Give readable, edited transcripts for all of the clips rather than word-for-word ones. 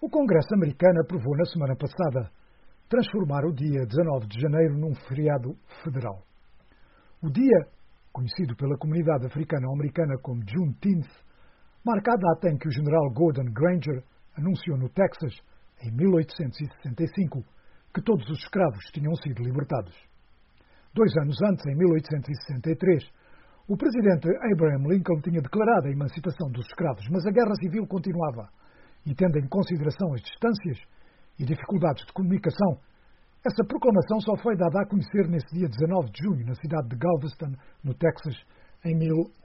O Congresso americano aprovou na semana passada transformar o dia 19 de janeiro num feriado federal. O dia, conhecido pela comunidade africano-americana como Juneteenth, marca a data em que o general Gordon Granger anunciou no Texas, em 1865, que todos os escravos tinham sido libertados. 2 anos antes, em 1863, o presidente Abraham Lincoln tinha declarado a emancipação dos escravos, mas a guerra civil continuava. E tendo em consideração as distâncias e dificuldades de comunicação, essa proclamação só foi dada a conhecer nesse dia 19 de junho, na cidade de Galveston, no Texas, em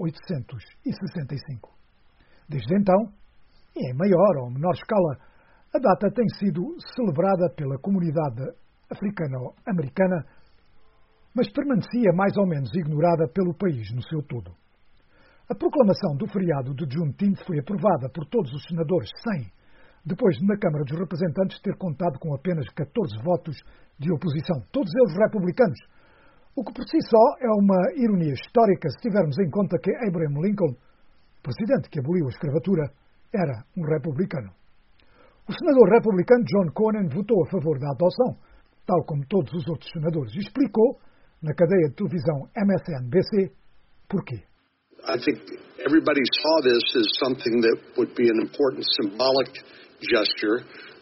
1865. Desde então, e em maior ou menor escala, a data tem sido celebrada pela comunidade africano-americana, mas permanecia mais ou menos ignorada pelo país no seu todo. A proclamação do feriado de Juneteenth foi aprovada por todos os senadores 100, depois de na Câmara dos Representantes ter contado com apenas 14 votos de oposição, todos eles republicanos, o que por si só é uma ironia histórica se tivermos em conta que Abraham Lincoln, presidente que aboliu a escravatura, era um republicano. O senador republicano John Cornyn votou a favor da adoção, tal como todos os outros senadores, e explicou, na cadeia de televisão MSNBC, porquê. I think everybody saw this as something that would be an important symbolic gesture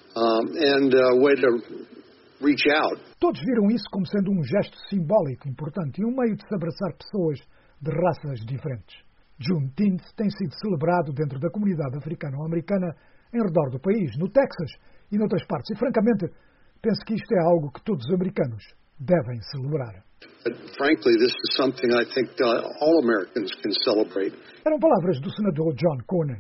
and a way to reach out. Todos viram isso como sendo um gesto simbólico importante e um meio de se abraçar pessoas de raças diferentes. Juneteenth tem sido celebrado dentro da comunidade africano-americana em redor do país, no Texas e noutras partes. E, francamente, penso que isto é algo que todos os americanos devem celebrar. But frankly, this is something I think all Americans can celebrate. Eram palavras do senador John Cornyn.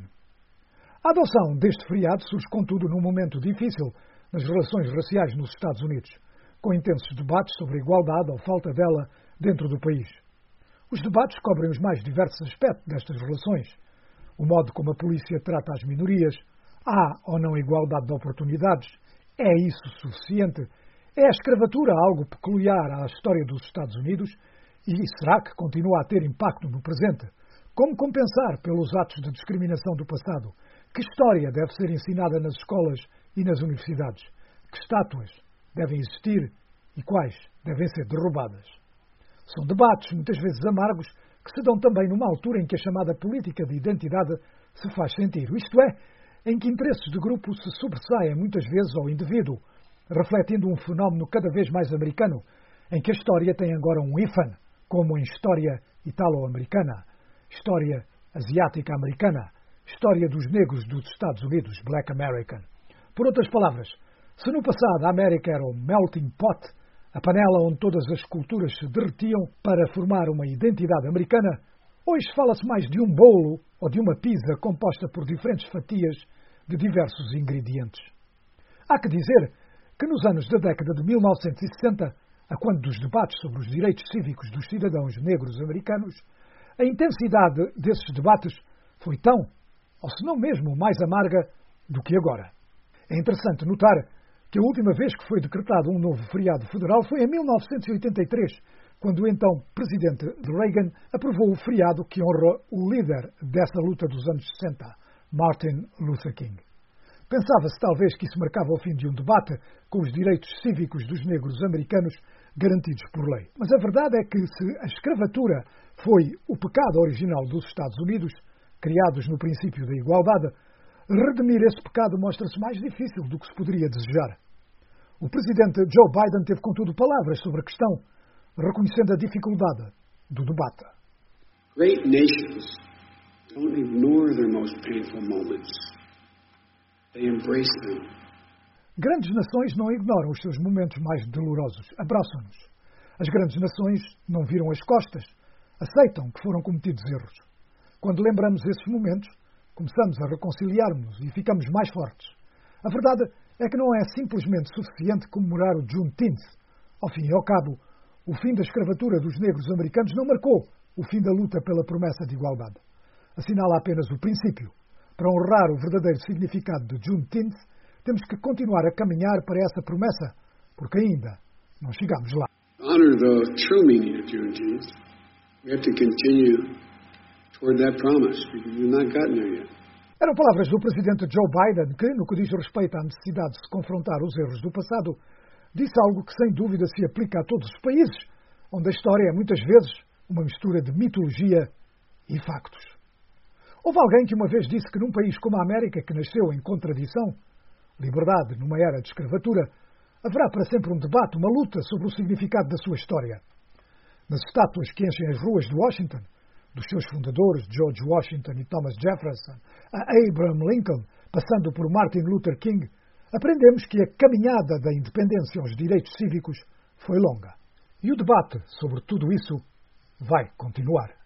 A adoção deste feriado surge, contudo, num momento difícil nas relações raciais nos Estados Unidos, com intensos debates sobre a igualdade ou falta dela dentro do país. Os debates cobrem os mais diversos aspectos destas relações. O modo como a polícia trata as minorias, há ou não igualdade de oportunidades, é isso suficiente? É a escravatura algo peculiar à história dos Estados Unidos? E será que continua a ter impacto no presente? Como compensar pelos atos de discriminação do passado? Que história deve ser ensinada nas escolas e nas universidades? Que estátuas devem existir e quais devem ser derrubadas? São debates, muitas vezes amargos, que se dão também numa altura em que a chamada política de identidade se faz sentir. Isto é, em que interesses de grupo se sobressaem muitas vezes ao indivíduo, refletindo um fenómeno cada vez mais americano, em que a história tem agora um hífen, como em história italo-americana, história asiática-americana, história dos negros dos Estados Unidos, Black American. Por outras palavras, se no passado a América era o melting pot, a panela onde todas as culturas se derretiam para formar uma identidade americana, hoje fala-se mais de um bolo ou de uma pizza composta por diferentes fatias de diversos ingredientes. Há que dizer que nos anos da década de 1960, a quando dos debates sobre os direitos cívicos dos cidadãos negros americanos, a intensidade desses debates foi tão, ou se não mesmo, mais amarga do que agora. É interessante notar que a última vez que foi decretado um novo feriado federal foi em 1983, quando o então presidente Reagan aprovou o feriado que honra o líder dessa luta dos anos 60, Martin Luther King. Pensava-se talvez que isso marcava o fim de um debate com os direitos cívicos dos negros americanos garantidos por lei. Mas a verdade é que se a escravatura foi o pecado original dos Estados Unidos, criados no princípio da igualdade, redimir esse pecado mostra-se mais difícil do que se poderia desejar. O presidente Joe Biden teve, contudo, palavras sobre a questão, reconhecendo a dificuldade do debate. Great nations don't ignore their most painful moments. They embrace them. Grandes nações não ignoram os seus momentos mais dolorosos, abraçam-nos. As grandes nações não viram as costas, aceitam que foram cometidos erros. Quando lembramos esses momentos, começamos a reconciliar-nos e ficamos mais fortes. A verdade é que não é simplesmente suficiente comemorar o Juneteenth. Ao fim e ao cabo, o fim da escravatura dos negros americanos não marcou o fim da luta pela promessa de igualdade. Assinala apenas o princípio. Para honrar o verdadeiro significado de Juneteenth, temos que continuar a caminhar para essa promessa, porque ainda não chegamos lá. Honor the true meaning of Juneteenth. We have to continue toward that promise because we've not gotten there yet. Eram palavras do presidente Joe Biden que, no que diz respeito à necessidade de se confrontar os erros do passado, disse algo que sem dúvida se aplica a todos os países, onde a história é muitas vezes uma mistura de mitologia e factos. Houve alguém que uma vez disse que num país como a América, que nasceu em contradição, liberdade numa era de escravatura, haverá para sempre um debate, uma luta sobre o significado da sua história. Nas estátuas que enchem as ruas de Washington, dos seus fundadores, George Washington e Thomas Jefferson, a Abraham Lincoln, passando por Martin Luther King, aprendemos que a caminhada da independência aos direitos cívicos foi longa. E o debate sobre tudo isso vai continuar.